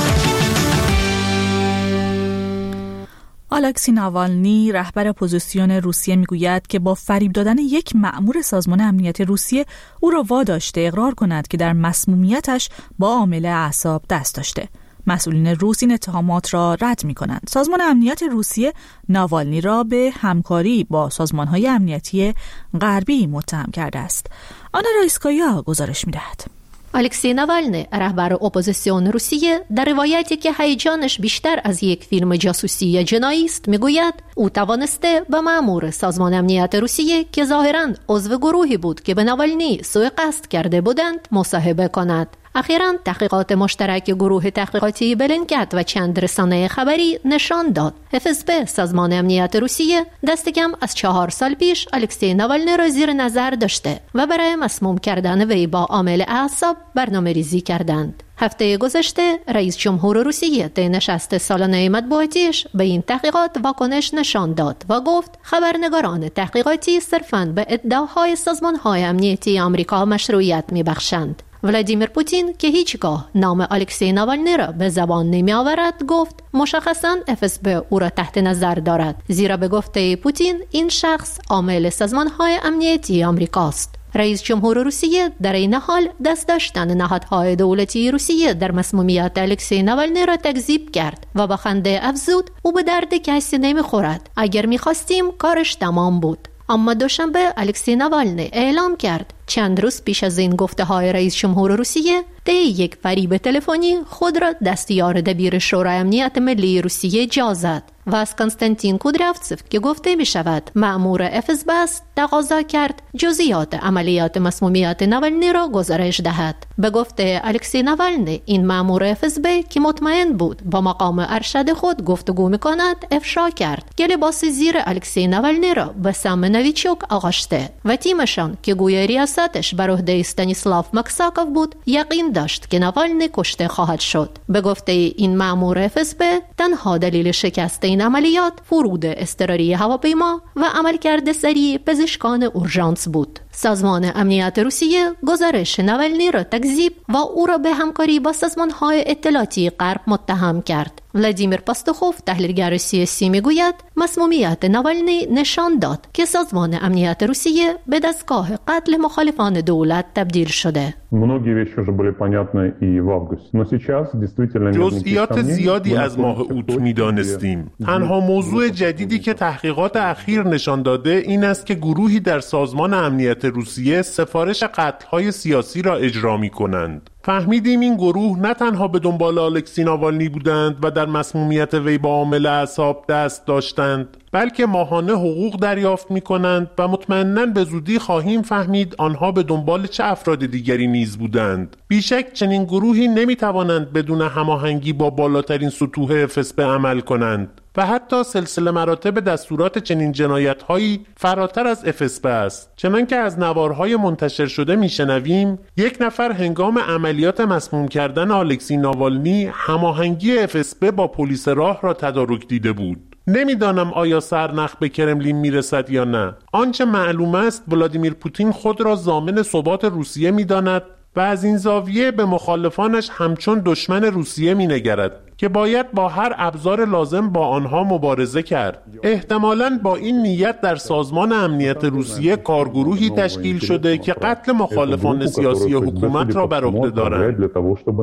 آلکسی ناوالنی، رهبر اپوزیسیون روسیه، میگوید که با فریب دادن یک مأمور سازمان امنیت روسیه او را واداشته اقرار کند که در مسمومیتش با عامل اعصاب دست داشته. مسئولین روس این اتهامات را رد می‌کنند. سازمان امنیت روسیه ناوالنی را به همکاری با سازمان‌های امنیتی غربی متهم کرده است. آنا رایسکایا گزارش می‌دهد. الکسی ناوالنی، رهبر اپوزیسیون روسیه، در روایتی که هیجانش بیشتر از یک فیلم جاسوسی یا جنایی است میگوید او توانسته به مأمور سازمان امنیت روسیه که ظاهراً عضو گروهی بود که به ناوالنی سوء قصد کرده بودند مصاحبه کند. اخیراً تحقیقات مشترک گروه تحقیقاتی بلینکت و چند رسانه خبری نشان داد اف اس بی سازمان امنیت روسیه دست کم از چهار سال پیش الکسی ناوالنی را زیر نظر داشته و برای مسموم کردن وی با عامل اعصاب برنامه ریزی کردند. هفته گذشته رئیس جمهور روسیه طی نشست سالانه مطبوعاتیش به این تحقیقات واکنش نشان داد و گفت خبرنگاران تحقیقاتی صرفاً به ادعاهای سازمان‌های امنیتی آمریکا مشروعیت می‌بخشند. ولادیمیر پوتین که هیچگاه نام الکسی ناوالنی را به زبان نمی آورد گفت مشخصاً اف اس بی او را تحت نظر دارد، زیرا به گفته پوتین این شخص عامل سازمان‌های امنیتی آمریکاست. رئیس جمهور روسیه در این حال دست داشتن نهادهای دولتی روسیه در مسمومیت الکسی ناوالنی را تکذیب کرد و با خنده افزود او به درد کسی نمیخورد، اگر میخواستیم کارش تمام بود. اما دوشنبه الکسی ناوالنی اعلام کرد چند روز پیش از این گفته‌های رئیس جمهور روسیه طی یک فریب تلفنی خود را دستیار دبیر شورای امنیت ملی روسیه جا زد و از کنستانتین کودرافسف که گفته می شود مأمور اف اس بی است تقاضا کرد جزئیات عملیات مسمومیت ناوالنی را گزارش دهد. به گفته الکسی ناوالنی این مأمور اف اس بی که مطمئن بود با مقام ارشد خود گفتگو می کند افشا کرد که لباس زیر الکسی ناوالنی را به سم نویچوک آغشته و تیمشان که گویا ریاستش بر عهده استانیسلاو ماکساکوف بود یقین داشت که ناوالنی کشته خواهد شد. به گفته این مأمور اف اس بی تنها دلیل شکست این عملیات فرود اضطراری هواپیما و عملکرد سریع پزشکان اورژانس بود. سازمان امنیت روسیه گزارش ناوالنی را تکذیب و او را به همکاری با سازمان‌های اطلاعاتی غرب متهم کرد. ولادیمیر پاستوخوف تحلیلگر سیاسی میگوید مسمومیت ناوالنی نشان داد که سازمان امنیت روسیه به دستگاه قتل مخالفان دولت تبدیل شده. جزئیات زیادی از ماه اوت می‌دانستیم. تنها موضوع جدیدی که تحقیقات اخیر نشان داده این است که گروهی در سازمان امنیت روسیه سفارش قتل‌های سیاسی را اجرا می‌کنند. فهمیدیم این گروه نه تنها به دنبال الکسی ناوالنی بودند و در مسمومیت وی با عامل اعصاب دست داشتند، بلکه ماهانه حقوق دریافت می‌کنند و مطمئناً به زودی خواهیم فهمید آنها به دنبال چه افراد دیگری نیز بودند. بیشک چنین گروهی نمی‌توانند بدون هماهنگی با بالاترین سطوح اف اس بی عمل کنند و حتی سلسله مراتب دستورات چنین جنایت‌هایی فراتر از اف اس بی است. چنانکه از نوارهای منتشر شده میشنویم یک نفر هنگام عملیات مسموم کردن الکسی ناوالنی هماهنگی اف اس بی با پلیس راه را تدارک دیده بود. نمیدانم آیا سرنخ به کرملین میرسد یا نه. آنچه معلوم است ولادیمیر پوتین خود را ضامن ثبات روسیه میداند و از این زاویه به مخالفانش همچون دشمن روسیه مینگرد که باید با هر ابزار لازم با آنها مبارزه کرد. احتمالاً با این نیت در سازمان امنیت روسیه کارگروهی تشکیل شده که قتل مخالفان سیاسی حکومت را بر عهده دارند.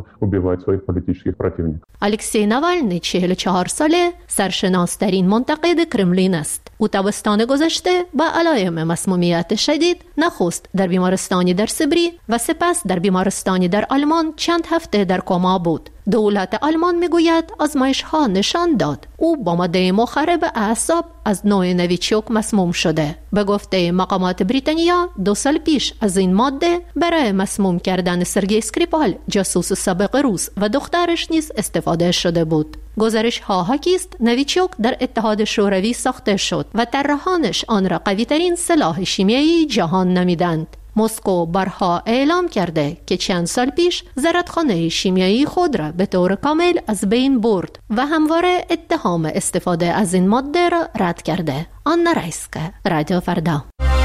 الکسی ناوالنی چهل و چهار ساله سرشناس‌ترین منتقد کرملین است. او تابستان گذشته با علائم مسمومیت شدید نخست در بیمارستانی در سبری و سپس در بیمارستانی در آلمان چند هفته در کما بود. دولت آلمان میگوید آزمایش ها نشان داد او با ماده مخرب اعصاب از نوع نویچوک مسموم شده. به گفته مقامات بریتانیا دو سال پیش از این ماده برای مسموم کردن سرگئی اسکریپال جاسوس سابق روس و دخترش نیز استفاده شده بود. گزارش ها حاکی است نویچوک در اتحاد شوروی ساخته شد و طراحانش آن را قوی ترین سلاح شیمیایی جهان نامیدند. مسکو بارها اعلام کرده که چند سال پیش زرادخانه شیمیایی خود را به طور کامل از بین برد و همواره اتهام استفاده از این ماده را رد کرده. آن رایسکه، رادیو فردا.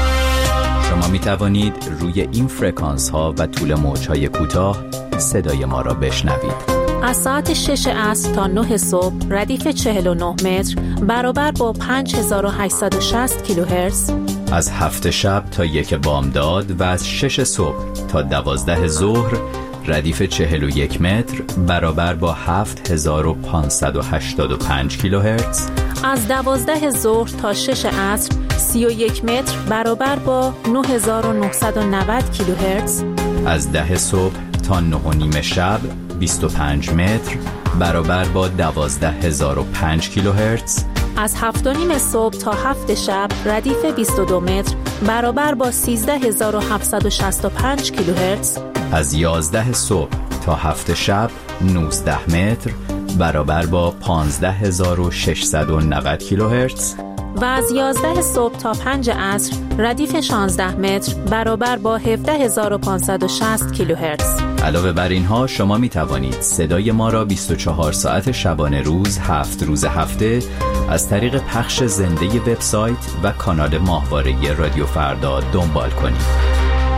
شما می توانید روی این فرکانس ها و طول موج های کوتاه صدای ما را بشنوید. از ساعت شش عصر تا نه صبح ردیف چهل و نه متر برابر با پنج هزار و هشتصد و شصت کیلوهرتز. از هفت شب تا یک بامداد و از شش صبح تا دوازده ظهر ردیف چهل و یک متر برابر با هفت هزار و پانصد و هشتاد و پنج کیلوهرتز. از دوازده ظهر تا شش عصر سی و یک متر برابر با نه هزار و نهصد و نود کیلوهرتز. از ده صبح تا نه و نیم شب بیست و پنج متر برابر با دوازده هزار و پنج کیلوهرتز. از هفت و نیم صبح تا هفت شب ردیف بیست و دو متر برابر با سیزده هزار و هفتصد و شصت و پنج کیلوهرتز. از یازده صبح تا هفت شب نوزده متر برابر با پانزده هزار و ششصد و نود کیلوهرتز. و از یازده صبح تا پنج عصر ردیف شانزده متر برابر با هفده هزار و پانصد و شصت کیلوهرتز. علاوه بر اینها شما می توانید صدای ما را بیست و چهار ساعت شبانه روز هفت روز هفته از طریق پخش زنده وبسایت و کانال ماهواره رادیو فردا دنبال کنید.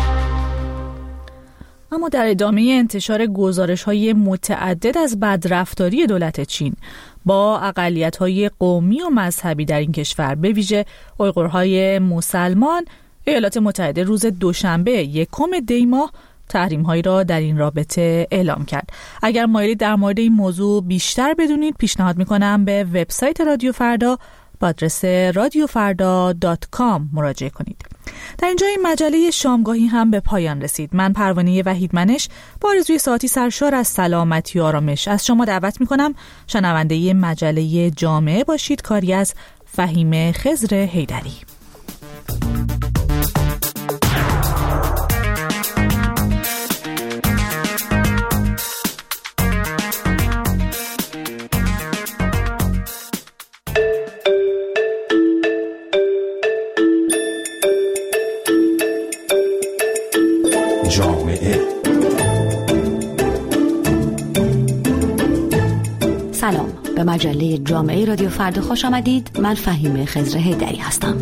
اما در ادامه انتشار گزارش‌های متعدد از بدرفتاری دولت چین با اقلیت‌های قومی و مذهبی در این کشور به ویژه اویغورهای مسلمان، ایالات متحده روز دوشنبه یکم دی ماه تحریم‌هایی را در این رابطه اعلام کرد. اگر مایلید در مورد این موضوع بیشتر بدونید پیشنهاد می‌کنم به وبسایت رادیو فردا به آدرس رادیو فردا دات کام مراجعه کنید. در اینجا این مجله شامگاهی هم به پایان رسید. من پروانه وحیدمنش با آرزوی ساعتی سرشار از سلامتی و آرامش از شما دعوت میکنم شنونده مجله جامعه باشید، کاری از فهیم خضر حیدری. جامعه. سلام، به مجله جامعه رادیو فردا خوش آمدید. من فهیم خضر حیدری هستم.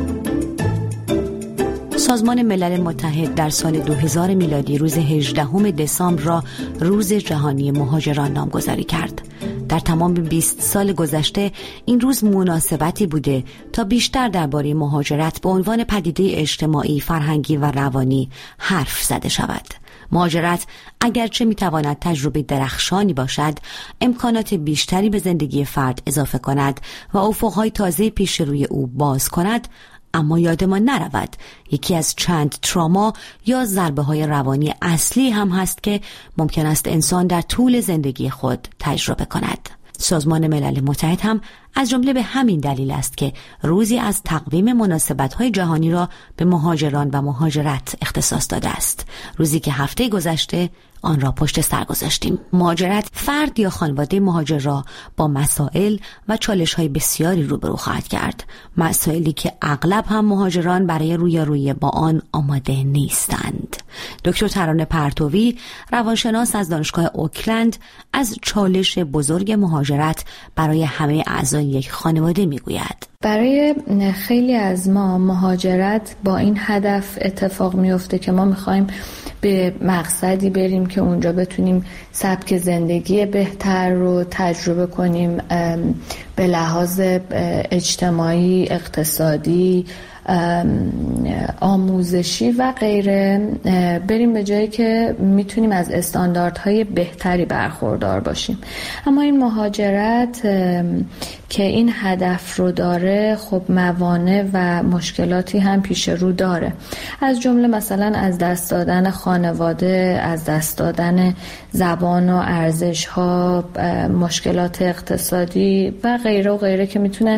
سازمان ملل متحد در سال دو هزار میلادی روز هجدهم دسامبر را روز جهانی مهاجران نامگذاری کرد. در تمام بیست سال گذشته این روز مناسبتی بوده تا بیشتر درباره مهاجرت به عنوان پدیده اجتماعی، فرهنگی و روانی حرف زده شود. مهاجرت اگرچه میتواند تجربه درخشانی باشد، امکانات بیشتری به زندگی فرد اضافه کند و افقهای تازه پیش روی او باز کند، اما یادمان نرود یکی از چند تراما یا ضربه های روانی اصلی هم هست که ممکن است انسان در طول زندگی خود تجربه کند. سازمان ملل متحد هم از جمله به همین دلیل است که روزی از تقویم مناسبت‌های جهانی را به مهاجران و مهاجرت اختصاص داده است، روزی که هفته گذشته آن را پشت سر گذاشتیم. مهاجرت فرد یا خانواده مهاجر را با مسائل و چالش‌های بسیاری روبرو خواهد کرد، مسائلی که اغلب هم مهاجران برای رویارویی با آن آماده نیستند. دکتر ترانه پرتوی، روانشناس از دانشگاه اوکلند، از چالش بزرگ مهاجرت برای همه اعضای یک خانواده میگوید. برای خیلی از ما مهاجرت با این هدف اتفاق میفته که ما میخوایم به مقصدی بریم که اونجا بتونیم سبک زندگی بهتر رو تجربه کنیم، به لحاظ اجتماعی، اقتصادی، آموزشی و غیره، بریم به جایی که میتونیم از استانداردهای بهتری برخوردار باشیم. اما این مهاجرت که این هدف رو داره، خب موانع و مشکلاتی هم پیش رو داره، از جمله مثلا از دست دادن خانواده، از دست دادن زبان و ارزش‌ها، مشکلات اقتصادی و غیره و غیره که میتونه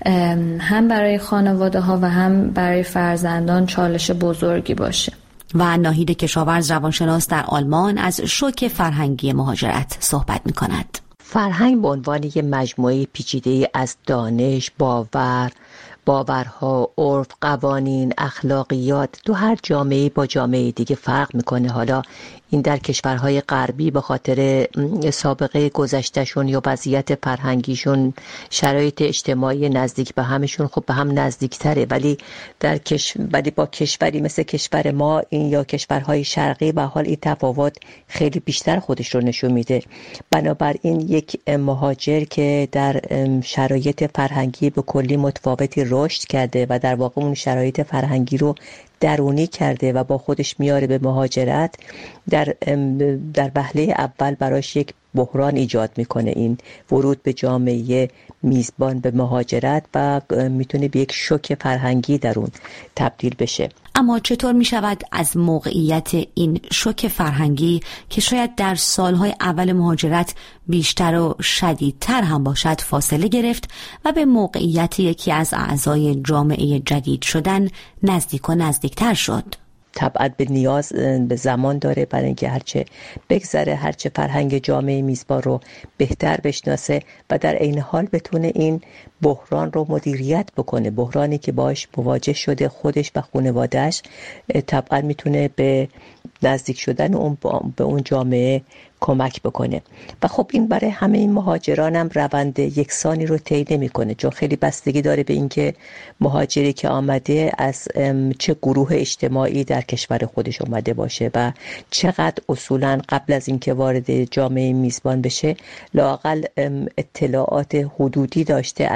هم برای خانواده ها و هم برای فرزندان چالش بزرگی باشه. و ناهید کشاورز، روانشناس در آلمان، از شوک فرهنگی مهاجرت صحبت می کند. فرهنگ به عنوان یک مجموعه پیچیده از دانش، باور، باورها، عرف، قوانین، اخلاقیات، تو هر جامعه با جامعه دیگه فرق میکنه. حالا این در کشورهای غربی به خاطر سابقه گذشتهشون یا وضعیت فرهنگیشون، شرایط اجتماعی نزدیک به همشون خب به هم نزدیکتره، ولی در کش... ولی با کشوری مثل کشور ما این یا کشورهای شرقی به حال این تفاوت خیلی بیشتر خودش رو نشون میده. بنابراین یک مهاجر که در شرایط فرهنگی به کلی متفاوتی رشد کرده و در واقع اون شرایط فرهنگی رو درونی کرده و با خودش میاره به مهاجرت، در در وهله اول براش یک بحران ایجاد میکنه این ورود به جامعه میزبان به مهاجرت و میتونه به یک شوک فرهنگی در اون تبدیل بشه. اما چطور می شود از موقعیت این شوک فرهنگی که شاید در سالهای اول مهاجرت بیشتر و شدیدتر هم باشد فاصله گرفت و به موقعیت یکی از اعضای جامعه جدید شدن نزدیک و نزدیکتر شد؟ طبعا به نیاز به زمان داره برای اینکه هرچه بگذره، هرچه فرهنگ جامعه میزبان رو بهتر بشناسه و در عین حال بتونه این بحران رو مدیریت بکنه. بحرانی که باش مواجه شده خودش و خانواده‌اش طبعا میتونه به نزدیک شدن اون به اون جامعه کمک بکنه. و خب این برای همه این مهاجران هم روند یکسانی رو طی نمی‌کنه، چون خیلی بستگی داره به اینکه مهاجری که آمده از چه گروه اجتماعی در کشور خودش اومده باشه و چقدر اصولاً قبل از اینکه وارد جامعه میزبان بشه لااقل اطلاعات حدودی داشته از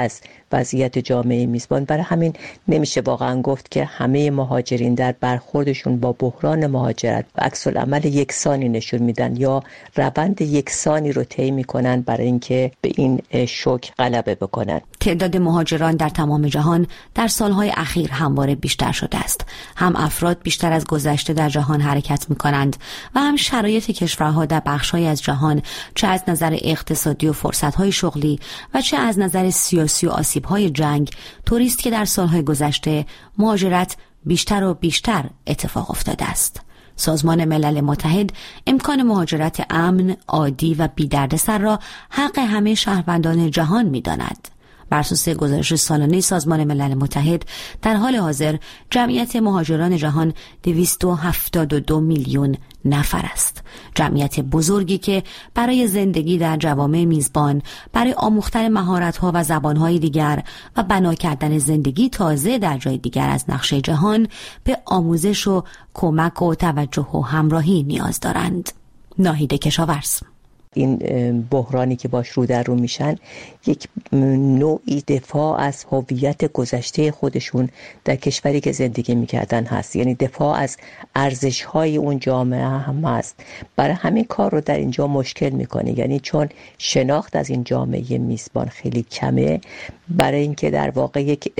از وضعیت جامعه میزبان. برای همین نمیشه واقعا گفت که همه مهاجرین در برخوردشون با بحران مهاجرت و عکس العمل یکسانی نشون میدن یا روند یکسانی رو طی میکنن برای اینکه به این شوک غلبه بکنن. تعداد مهاجران در تمام جهان در سالهای اخیر همواره بیشتر شده است. هم افراد بیشتر از گذشته در جهان حرکت میکنند و هم شرایط کشورها در بخش‌های از جهان، چه از نظر اقتصادی و فرصت‌های شغلی و چه از نظر سیاسی و آسیب‌های جنگ، طوری است که در سالهای گذشته مهاجرت بیشتر و بیشتر اتفاق افتاده است. سازمان ملل متحد امکان مهاجرت امن، عادی و بی‌دردسر را حق همه شهروندان جهان می‌داند. بر اساس گزارش سالانه سازمان ملل متحد در حال حاضر جمعیت مهاجران جهان دویست و هفتاد و دو میلیون نفر است. جمعیت بزرگی که برای زندگی در جوامع میزبان، برای آموختن مهارت‌ها و زبان‌های دیگر و بنا کردن زندگی تازه در جای دیگر از نقشه جهان به آموزش و کمک و توجه و همراهی نیاز دارند. ناهید کشاورز: این بحرانی که باش رو در رو میشن یک نوعی دفاع از هویت گذشته خودشون در کشوری که زندگی میکردن هست، یعنی دفاع از ارزش‌های اون جامعه هم هست. برای همین کار رو در اینجا مشکل میکنه، یعنی چون شناخت از این جامعه میزبان خیلی کمه، برای اینکه در واقع یک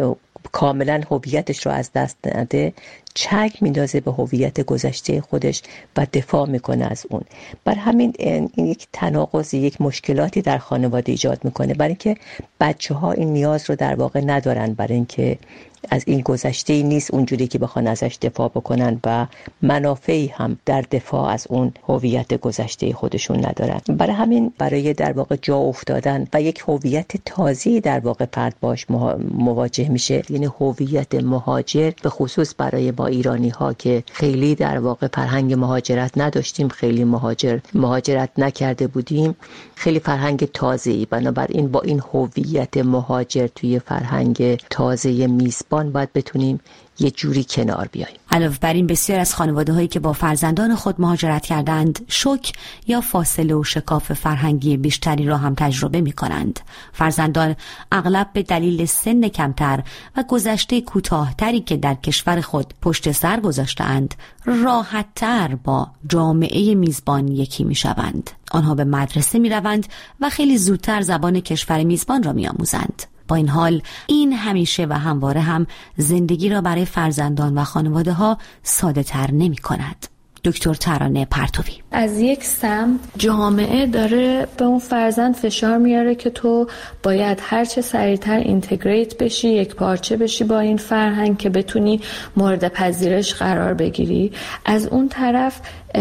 کاملا هویتش رو از دست نده، چنگ میندازه به هویت گذشته خودش و دفاع میکنه از اون. بر همین این یک تناقض، یک مشکلاتی در خانواده ایجاد میکنه، برای اینکه بچه ها این نیاز رو در واقع ندارن، برای اینکه از این گذشته نیست اونجوری که بخوان ازش دفاع بکنن و منافعی هم در دفاع از اون هویت گذشته خودشون ندارن. برای همین برای در واقع جا افتادن و یک هویت تازه‌ای در واقع فرد باش مواجه میشه، یعنی هویت مهاجر، به خصوص برای ما ایرانی ها که خیلی در واقع فرهنگ مهاجرت نداشتیم، خیلی مهاجر مهاجرت نکرده بودیم، خیلی فرهنگ تازه‌ای. بنابراین با این هویت مهاجر توی فرهنگ تازه میزبان باید بتونیم یه جوری کنار بیاییم. علاوه بر این، بسیار از خانواده‌هایی که با فرزندان خود مهاجرت کردند شوک یا فاصله و شکاف فرهنگی بیشتری را هم تجربه می‌کنند. فرزندان اغلب به دلیل سن کمتر و گذشته کوتاه‌تری که در کشور خود پشت سر گذاشته‌اند، راحت‌تر با جامعه میزبان یکی می‌شوند. آنها به مدرسه می‌روند و خیلی زودتر زبان کشور میزبان را می‌آموزند. با این حال این همیشه و همواره هم زندگی را برای فرزندان و خانواده ها ساده تر نمی کند. دکتر ترانه پرتوی: از یک سمت جامعه داره به اون فرزند فشار میاره که تو باید هرچه سریعتر اینتگریت بشی، یک پارچه بشی با این فرهنگ که بتونی مورد پذیرش قرار بگیری. از اون طرف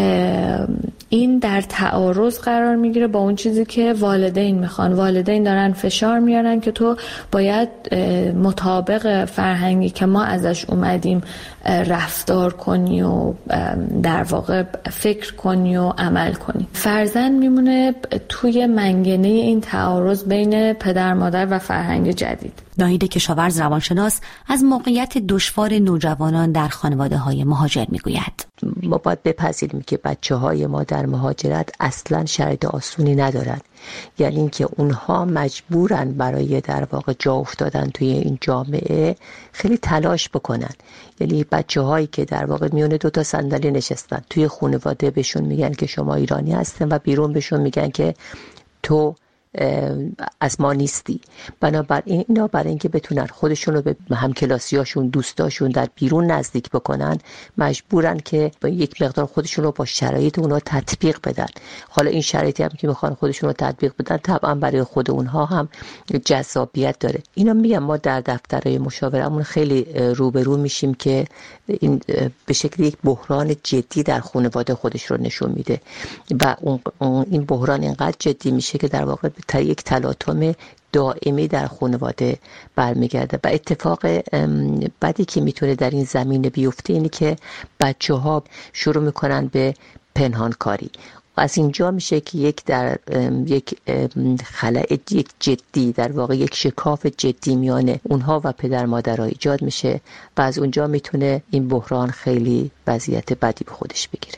این در تعارض قرار میگیره با اون چیزی که والدین میخوان. والدین دارن فشار میارن که تو باید مطابق فرهنگی که ما ازش اومدیم رفتار کنی و در واقع فکر کنی و عمل کنی. فرزند میمونه توی منگنه این تعارض بین پدر مادر و فرهنگ جدید. ناهید کشاورز روانشناس از موقعیت دشوار نوجوانان در خانواده‌های مهاجر میگوید: ما باید بپذیریم که بچه‌های ما در مهاجرت اصلاً شرایط آسونی ندارن، یعنی اینکه اونها مجبورن برای در واقع جا افتادن توی این جامعه خیلی تلاش بکنن. یعنی بچه‌هایی که در واقع میون دو تا صندلی نشستن، توی خانواده بهشون میگن که شما ایرانی هستن و بیرون بهشون میگن که تو از ما نیستی. بنابراین اینا برای اینکه بتونن خودشون رو به همکلاسیاشون، دوستاشون در بیرون نزدیک بکنن، مجبورن که با یک مقدار خودشون رو با شرایط اونها تطبیق بدن. حالا این شرایطی هم که میخوان خودشون رو تطبیق بدن طبعا برای خود اونها هم جذابیت داره. اینا میگم ما در دفترهای مشاورمون خیلی روبرو میشیم که این به شکل یک بحران جدی در خانواده خودش رو نشون میده و اون این بحران اینقدر جدی میشه که در واقع تا یک تلاطم دائمی در خانواده برمیگرده. و اتفاق بدی که میتونه در این زمینه بیفته اینه که بچه ها شروع میکنن به پنهانکاری. از اینجا میشه که یک در یک خلأ یک جدی، در واقع یک شکاف جدی میان اونها و پدر مادرها ایجاد میشه و از اونجا میتونه این بحران خیلی وضعیت بدی به خودش بگیره.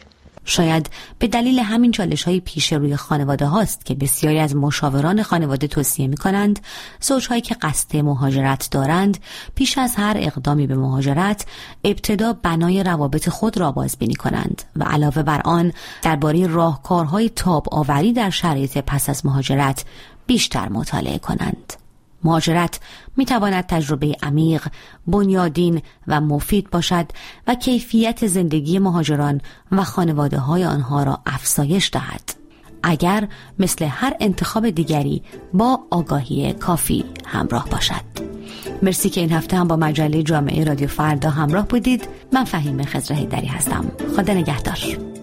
شاید به دلیل همین چالش‌های پیش روی خانواده هاست که بسیاری از مشاوران خانواده توصیه می‌کنند زوج‌هایی که قصد مهاجرت دارند پیش از هر اقدامی به مهاجرت ابتدا بنای روابط خود را بازبینی کنند و علاوه بر آن درباره راهکارهای تاب آوری در شرایط پس از مهاجرت بیشتر مطالعه کنند. مهاجرت می تواند تجربه عمیق، بنیادین و مفید باشد و کیفیت زندگی مهاجران و خانواده های آنها را افزایش دهد، اگر مثل هر انتخاب دیگری با آگاهی کافی همراه باشد. مرسی که این هفته هم با مجله جامعه رادیو فردا همراه بودید. من فهیمه خضر حیدری هستم. خدا نگهدار.